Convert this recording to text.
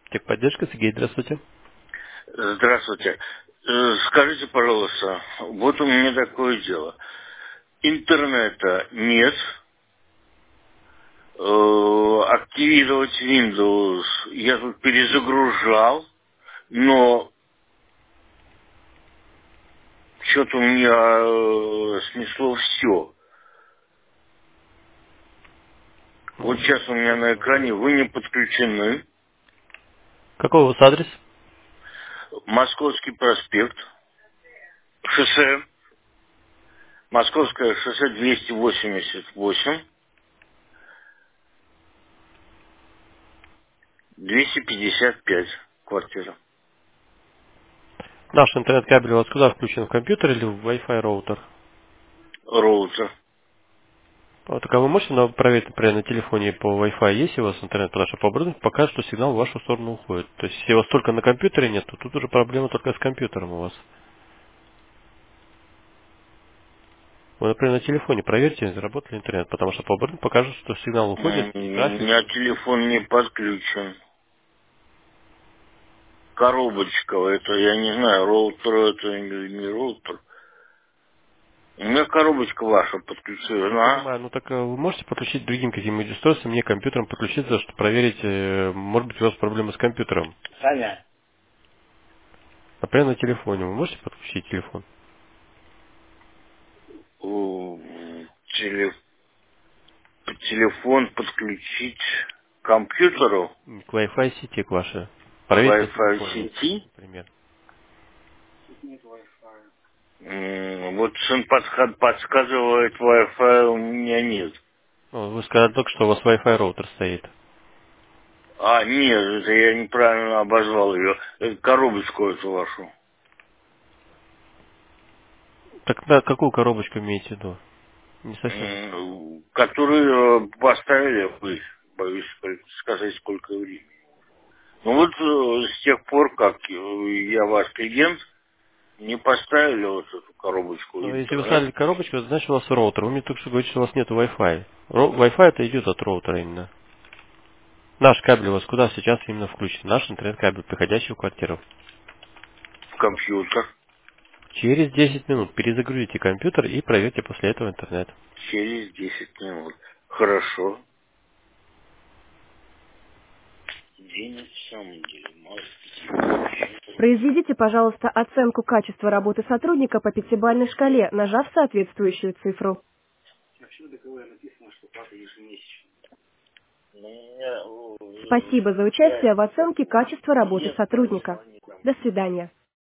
Техподдержка, Сергей, здравствуйте. Здравствуйте. Скажите, пожалуйста, вот у меня такое дело. Интернета нет. Активировать Windows я тут перезагружал, но что-то у меня снесло все. Вот сейчас у меня на экране вы не подключены. Какой у вас адрес? Московский проспект, шоссе, Московское шоссе 288, 255 квартира. Наш интернет-кабель у вас куда включен? В компьютер или в Wi-Fi роутер? Роутер. Вот, так а вы можете проверить, например, на телефоне по Wi-Fi, есть у вас интернет, потому что по оборудованию покажет, что сигнал в вашу сторону уходит. То есть, если у вас только на компьютере нет, то тут уже проблема только с компьютером у вас. Вы, например, на телефоне проверьте, заработал ли интернет, потому что по оборудованию покажет, что сигнал уходит У и трафик. меня телефон не подключен. Коробочка, это, я не знаю, роутер это или не роутер. У меня коробочка ваша Я подключена. понимаю, ну так вы можете подключить другим каким-нибудь устройством, мне компьютером подключиться, чтобы проверить, может быть у вас проблемы с компьютером. Саня. Например, на телефоне. Вы можете подключить телефон? У, теле- Телефон подключить к компьютеру, К Wi-Fi сети к вашей. к Проверить на Wi-Fi телефоне, сети. например. Вот сын подсказывает, Wi-Fi у меня нет. Ну, вы сказали только, что у вас Wi-Fi роутер стоит. А, нет, это я неправильно обозвал ее. Коробочку эту вашу. Так да, какую коробочку имеете в виду? Не совсем понял. Которые поставили вы, боюсь сказать, сколько времени. Ну вот с тех пор, как я ваш клиент, не поставили вот эту коробочку Но если вы интернет ставили коробочку, это значит у вас роутер. Вы мне только что говорите, что у вас нет Wi-Fi. Wi-Fi это идет от роутера именно. Наш кабель у вас куда сейчас именно включен? Наш интернет-кабель, приходящий в квартиру. в компьютер Через 10 минут перезагрузите компьютер и проверьте после этого интернет. через 10 минут. Хорошо. День на самом деле мало. Произведите, пожалуйста, оценку качества работы сотрудника по пятибалльной шкале, нажав соответствующую цифру. Вообще договор написано, что плата ежемесячная. Но у меня Спасибо за участие в оценке качества работы нет сотрудника. названия там. До свидания.